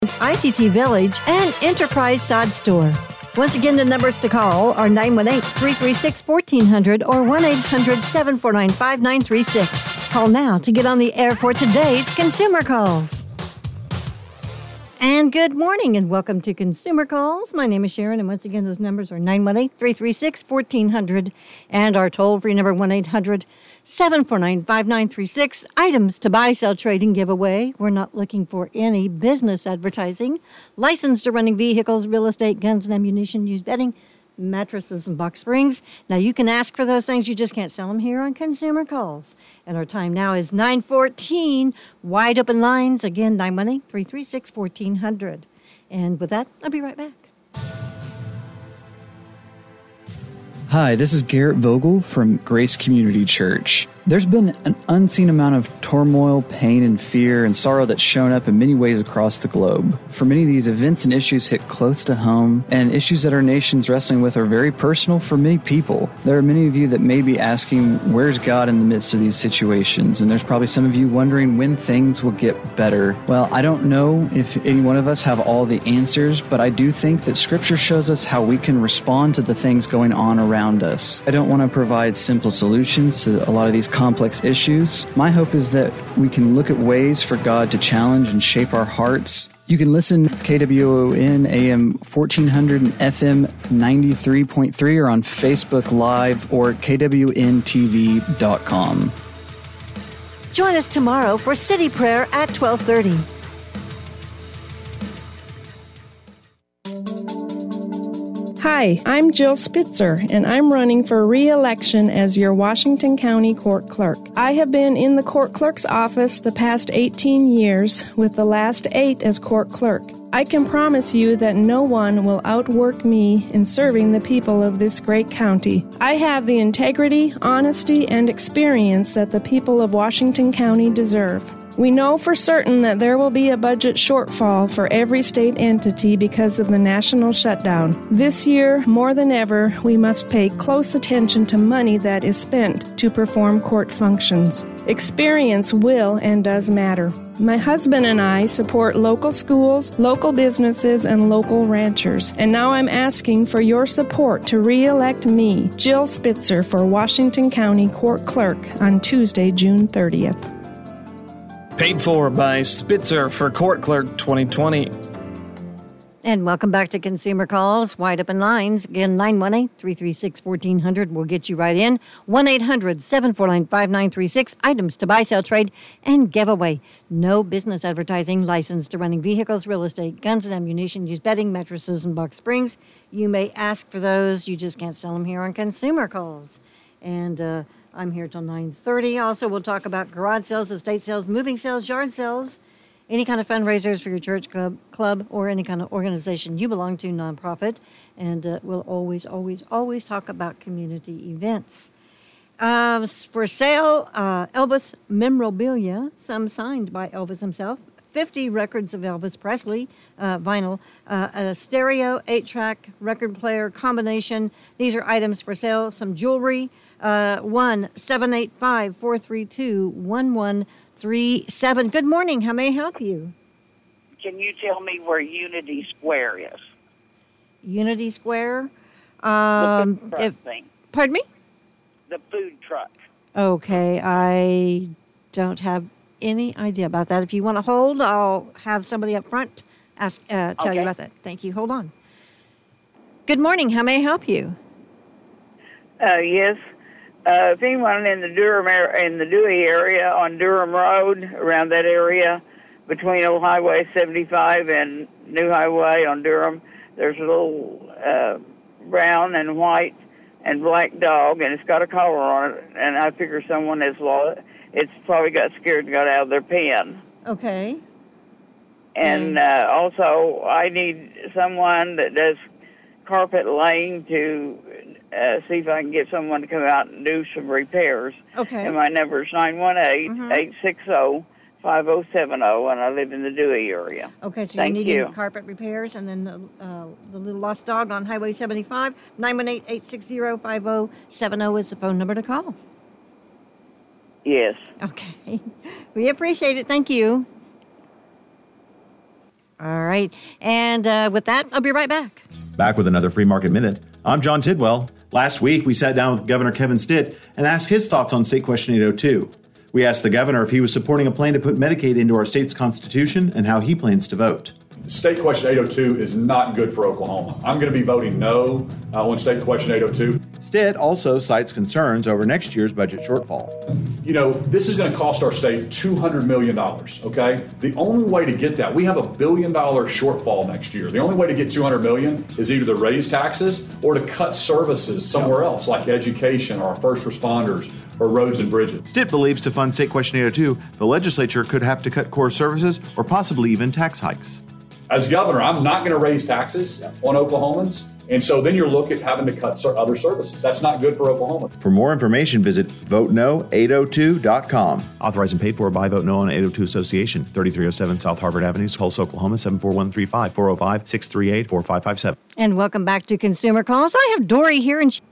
ITT Village, and Enterprise Sod Store. Once again, the numbers to call are 918-336-1400 or 1-800-749-5936. Call now to get on the air for today's Consumer Calls. And good morning and welcome to Consumer Calls. My name is Sharon, and once again, those numbers are 918-336-1400 and our toll-free number 1-800-749-5936. Items to buy, sell, trade, and give away. We're not looking for any business advertising. Licensed to running vehicles, real estate, guns and ammunition, used bedding, mattresses, and box springs. Now, you can ask for those things. You just can't sell them here on Consumer Calls. And our time now is 9:14. Wide open lines. Again, 918-336-1400. And with that, I'll be right back. Hi, this is Garrett Vogel from Grace Community Church. There's been an unseen amount of turmoil, pain, and fear and sorrow that's shown up in many ways across the globe. For many of these, events and issues hit close to home, and issues that our nation's wrestling with are very personal for many people. There are many of you that may be asking, where's God in the midst of these situations? And there's probably some of you wondering when things will get better. Well, I don't know if any one of us have all the answers, but I do think that Scripture shows us how we can respond to the things going on around us. I don't want to provide simple solutions to a lot of these complex issues. My hope is that we can look at ways for God to challenge and shape our hearts. You can listen to KWON AM 1400 and FM 93.3 or on Facebook Live or KWNTV.com. Join us tomorrow for City Prayer at 12:30. Hi, I'm Jill Spitzer, and I'm running for re-election as your Washington County Court Clerk. I have been in the Court Clerk's office the past 18 years, with the last 8 as Court Clerk. I can promise you that no one will outwork me in serving the people of this great county. I have the integrity, honesty, and experience that the people of Washington County deserve. We know for certain that there will be a budget shortfall for every state entity because of the national shutdown. This year, more than ever, we must pay close attention to money that is spent to perform court functions. Experience will and does matter. My husband and I support local schools, local businesses, and local ranchers. And now I'm asking for your support to re-elect me, Jill Spitzer, for Washington County Court Clerk on Tuesday, June 30th. Paid for by Spitzer for Court Clerk 2020. And welcome back to Consumer Calls. Wide open lines. Again, 918-336-1400 will get you right in. 1-800-749-5936. Items to buy, sell, trade, and giveaway. No business advertising. Licensed to running vehicles, real estate, guns and ammunition, used bedding, mattresses, and box springs. You may ask for those. You just can't sell them here on Consumer Calls. And I'm here till 9:30. Also, we'll talk about garage sales, estate sales, moving sales, yard sales, any kind of fundraisers for your church club or any kind of organization you belong to, nonprofit. And we'll always talk about community events. For sale, Elvis memorabilia, some signed by Elvis himself. 50 records of Elvis Presley, vinyl, a stereo, 8-track record player combination. These are items for sale. Some jewelry, 1-785-432-1137. Good morning. How may I help you? Can you tell me where Unity Square is? Unity Square? The food truck thing. Pardon me? The food truck. Okay, I don't have any idea about that. If you want to hold, I'll have somebody up front tell you about that. Thank you. Hold on. Good morning. How may I help you? Yes. If anyone in the Dewey area on Durham Road, around that area, between Old Highway 75 and New Highway on Durham, there's a little brown and white and black dog, and it's got a collar on it, and I figure someone has lost it. It's probably got scared and got out of their pen. Okay. And also, I need someone that does carpet laying to see if I can get someone to come out and do some repairs. Okay. And my number is 918-860-5070, and I live in the Dewey area. Okay, so Thank you're you. needing carpet repairs, and then the little lost dog on Highway 75, 918-860-5070 is the phone number to call. Yes. Okay. We appreciate it. Thank you. All right. And with that, I'll be right back. Back with another Free Market Minute. I'm John Tidwell. Last week, we sat down with Governor Kevin Stitt and asked his thoughts on State Question 802. We asked the governor if he was supporting a plan to put Medicaid into our state's constitution and how he plans to vote. State Question 802 is not good for Oklahoma. I'm going to be voting no on State Question 802. Stitt also cites concerns over next year's budget shortfall. You know, this is going to cost our state $200 million, okay? The only way to get that, we have $1 billion shortfall next year. The only way to get $200 million is either to raise taxes or to cut services somewhere else, like education or our first responders or roads and bridges. Stitt believes to fund State Question 802, the legislature could have to cut core services or possibly even tax hikes. As governor, I'm not going to raise taxes on Oklahomans. And so then you're looking at having to cut other services. That's not good for Oklahoma. For more information, visit voteno802.com. Authorized and paid for by Vote No on 802 Association, 3307 South Harvard Avenue, Tulsa, Oklahoma, 74135, 405-638-4557. And welcome back to Consumer Calls. I have Dory here, and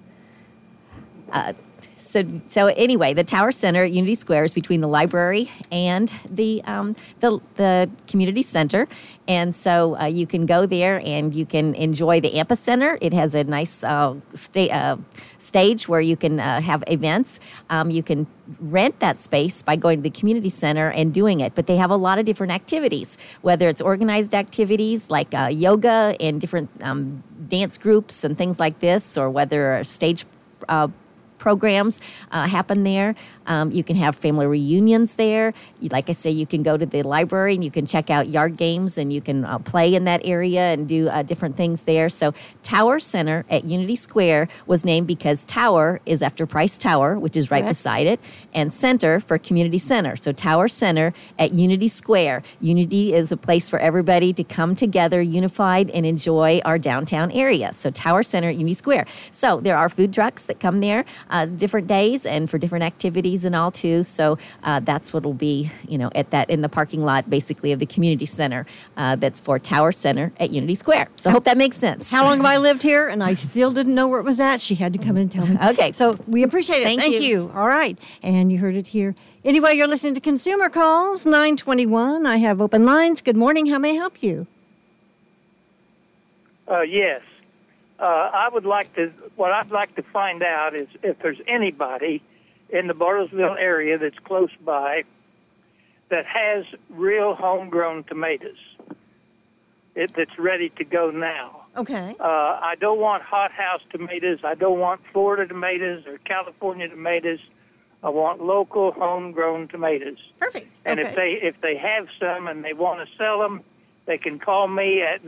So anyway, the Tower Center at Unity Square is between the library and the community center, and so you can go there and you can enjoy the amphitheater. It has a nice stage where you can have events. You can rent that space by going to the community center and doing it, but they have a lot of different activities, whether it's organized activities like yoga and different dance groups and things like this, or whether stage programs happen there. You can have family reunions there. Like I say, you can go to the library and you can check out yard games and you can play in that area and do different things there. So Tower Center at Unity Square was named because Tower is after Price Tower, which is right beside it, and Center for Community Center. So Tower Center at Unity Square. Unity is a place for everybody to come together, unified, and enjoy our downtown area. So Tower Center at Unity Square. So there are food trucks that come there different days and for different activities and all too. So that's what will be, in the parking lot basically of the community center. That's for Tower Center at Unity Square. So I hope that makes sense. how long have I lived here? And I still didn't know where it was at. She had to come in and tell me. Okay. So we appreciate it. Thank you. All right. And you heard it here. Anyway, you're listening to Consumer Calls, 921. I have open lines. Good morning. How may I help you? Yes. What I'd like to find out is if there's anybody in the Bartlesville area that's close by that has real homegrown tomatoes that's ready to go now. Okay. I don't want hothouse tomatoes. I don't want Florida tomatoes or California tomatoes. I want local homegrown tomatoes. Perfect. And okay. if they have some and they want to sell them, they can call me at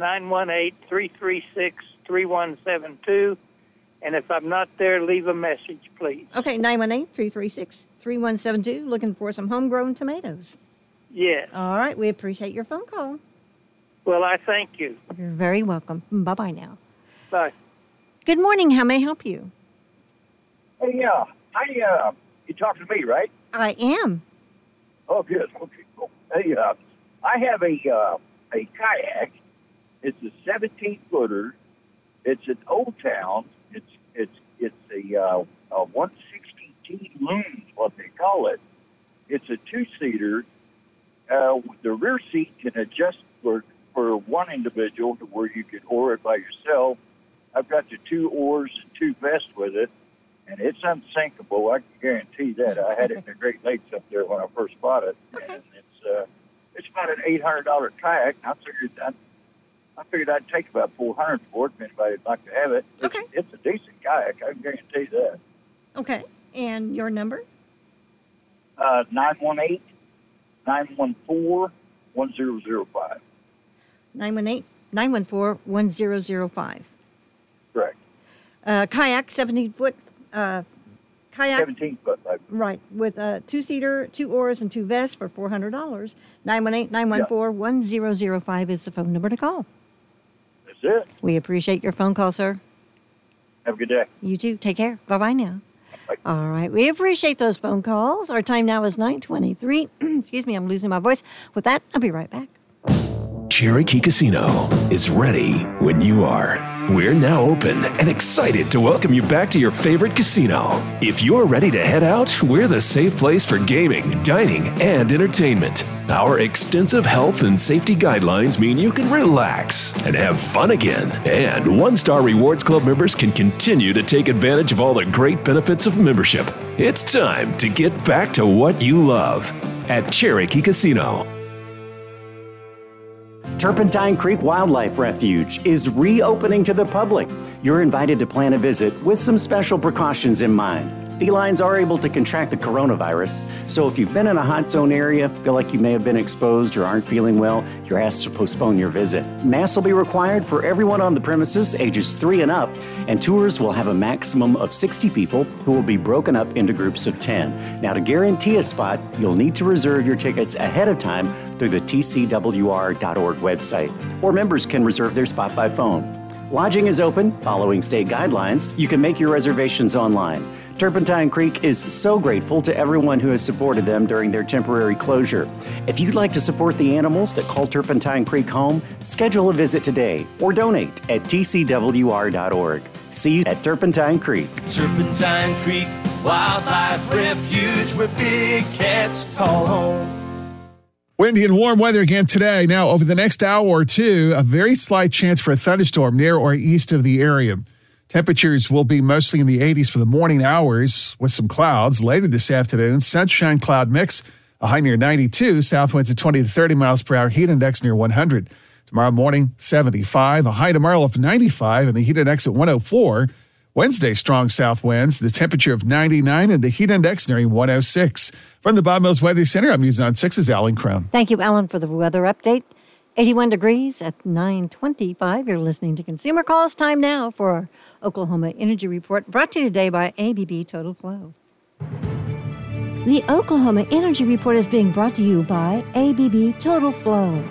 918-336-3172. And if I'm not there, leave a message, please. Okay, 918-336-3172. Looking for some homegrown tomatoes. Yes. All right, we appreciate your phone call. Well, I thank you. You're very welcome. Bye-bye now. Bye. Good morning. How may I help you? Hey, you talking to me, right? I am. Oh, good. Okay, cool. Hey, I have a kayak. It's a 17-footer. It's an Old Town. It's a 160T loom, is what they call it. It's a two-seater. The rear seat can adjust for one individual to where you could oar it by yourself. I've got the 2 oars and 2 vests with it, and it's unsinkable. I can guarantee that. I had it in the Great Lakes up there when I first bought it, and it's about an $800 kayak. I figured I'd take about $400 for it if anybody'd like to have it. Okay. It's a decent kayak. I can guarantee that. Okay. And your number? 918-914-1005. 918-914-1005. Correct. Kayak, 17-foot kayak. 17-foot. Right, with a 2-seater, 2 oars, and 2 vests for $400. 918-914-1005 is the phone number to call. That's it. We appreciate your phone call, sir. Have a good day. You too. Take care. Bye-bye now. Bye. All right. We appreciate those phone calls. Our time now is 9:23. Excuse me, I'm losing my voice. With that, I'll be right back. Cherokee Casino is ready when you are. We're now open and excited to welcome you back to your favorite casino. If you're ready to head out, we're the safe place for gaming, dining, and entertainment. Our extensive health and safety guidelines mean you can relax and have fun again. And One-Star Rewards Club members can continue to take advantage of all the great benefits of membership. It's time to get back to what you love at Cherokee Casino. Turpentine Creek Wildlife Refuge is reopening to the public. You're invited to plan a visit with some special precautions in mind. Felines are able to contract the coronavirus, so if you've been in a hot zone area, feel like you may have been exposed or aren't feeling well, you're asked to postpone your visit. Masks will be required for everyone on the premises ages 3 and up, and tours will have a maximum of 60 people who will be broken up into groups of 10. Now, to guarantee a spot, you'll need to reserve your tickets ahead of time through the tcwr.org website, or members can reserve their spot by phone. Lodging is open, following state guidelines. You can make your reservations online. Turpentine Creek is so grateful to everyone who has supported them during their temporary closure. If you'd like to support the animals that call Turpentine Creek home, schedule a visit today or donate at tcwr.org. See you at Turpentine Creek. Turpentine Creek Wildlife Refuge, where big cats call home. Windy and warm weather again today. Now, over the next hour or two, a very slight chance for a thunderstorm near or east of the area. Temperatures will be mostly in the 80s for the morning hours with some clouds. Later this afternoon, sunshine cloud mix, a high near 92, south winds at 20 to 30 miles per hour, heat index near 100. Tomorrow morning, 75, a high tomorrow of 95, and the heat index at 104. Wednesday, strong south winds, the temperature of 99, and the heat index nearing 106. From the Bob Mills Weather Center, I'm News on 6's Alan Crone. Thank you, Alan, for the weather update. 81 degrees at 9:25. You're listening to Consumer Calls. Time now for our Oklahoma Energy Report, brought to you today by ABB Total Flow. The Oklahoma Energy Report is being brought to you by ABB Total Flow.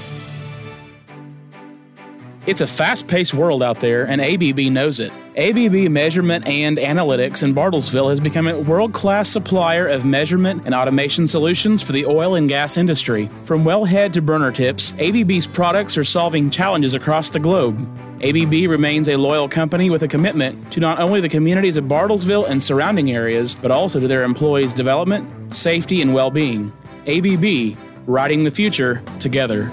It's a fast-paced world out there, and ABB knows it. ABB Measurement and Analytics in Bartlesville has become a world-class supplier of measurement and automation solutions for the oil and gas industry. From wellhead to burner tips, ABB's products are solving challenges across the globe. ABB remains a loyal company with a commitment to not only the communities of Bartlesville and surrounding areas, but also to their employees' development, safety, and well-being. ABB, riding the future together.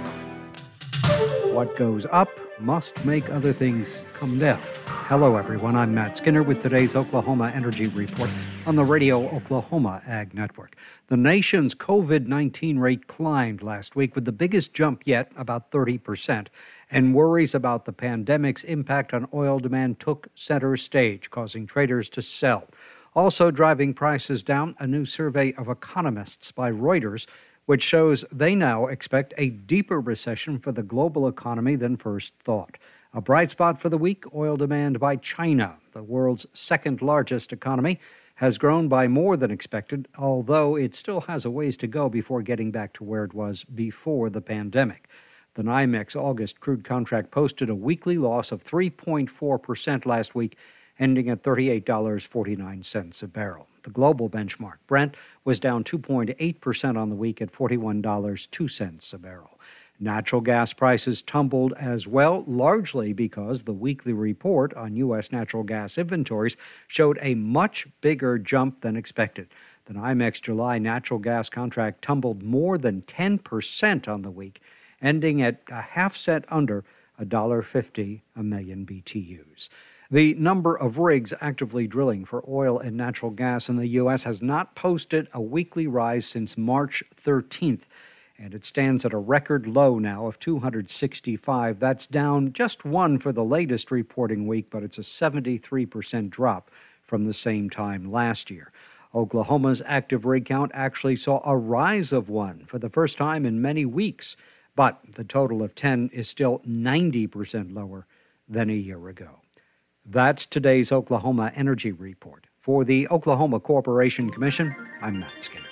What goes up must make other things come down. Hello, everyone. I'm Matt Skinner with today's Oklahoma Energy Report on the Radio Oklahoma Ag Network. The nation's COVID-19 rate climbed last week with the biggest jump yet, about 30%, and worries about the pandemic's impact on oil demand took center stage, causing traders to sell. Also driving prices down, a new survey of economists by Reuters, which shows they now expect a deeper recession for the global economy than first thought. A bright spot for the week, oil demand by China, the world's second largest economy, has grown by more than expected, although it still has a ways to go before getting back to where it was before the pandemic. The NYMEX August crude contract posted a weekly loss of 3.4% last week, ending at $38.49 a barrel. The global benchmark, Brent, was down 2.8% on the week at $41.02 a barrel. Natural gas prices tumbled as well, largely because the weekly report on U.S. natural gas inventories showed a much bigger jump than expected. The NYMEX July natural gas contract tumbled more than 10% on the week, ending at a half cent under $1.50 a million BTUs. The number of rigs actively drilling for oil and natural gas in the U.S. has not posted a weekly rise since March 13th, and it stands at a record low now of 265. That's down just one for the latest reporting week, but it's a 73% drop from the same time last year. Oklahoma's active rig count actually saw a rise of one for the first time in many weeks, but the total of 10 is still 90% lower than a year ago. That's today's Oklahoma Energy Report. For the Oklahoma Corporation Commission, I'm Matt Skinner.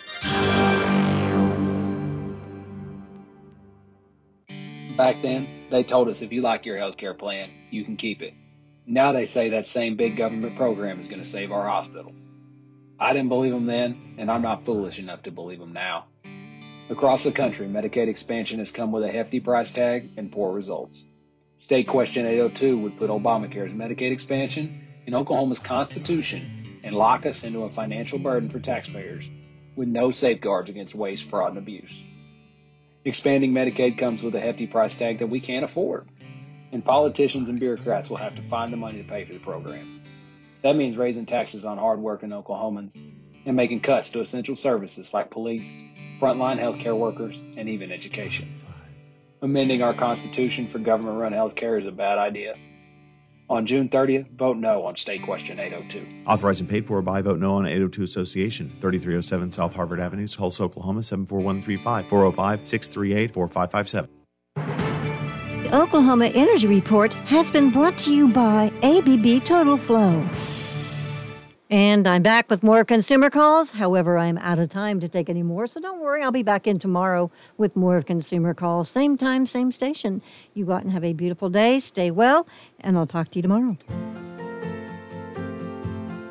Back then, they told us if you like your health care plan, you can keep it. Now they say that same big government program is going to save our hospitals. I didn't believe them then, and I'm not foolish enough to believe them now. Across the country, Medicaid expansion has come with a hefty price tag and poor results. State Question 802 would put Obamacare's Medicaid expansion in Oklahoma's Constitution and lock us into a financial burden for taxpayers with no safeguards against waste, fraud, and abuse. Expanding Medicaid comes with a hefty price tag that we can't afford, and politicians and bureaucrats will have to find the money to pay for the program. That means raising taxes on hard-working Oklahomans and making cuts to essential services like police, frontline healthcare workers, and even education. Amending our Constitution for government-run healthcare is a bad idea. On June 30th, vote no on State Question 802. Authorized and paid for by Vote No on 802 Association, 3307 South Harvard Avenue, Tulsa, Oklahoma, 74135, 405-638-4557. The Oklahoma Energy Report has been brought to you by ABB Total Flow. And I'm back with more consumer calls. However, I'm out of time to take any more, so don't worry. I'll be back in tomorrow with more of consumer calls. Same time, same station. You go out and have a beautiful day. Stay well, and I'll talk to you tomorrow.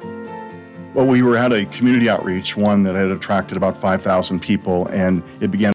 Well, we were at a community outreach, one that had attracted about 5,000 people, and it began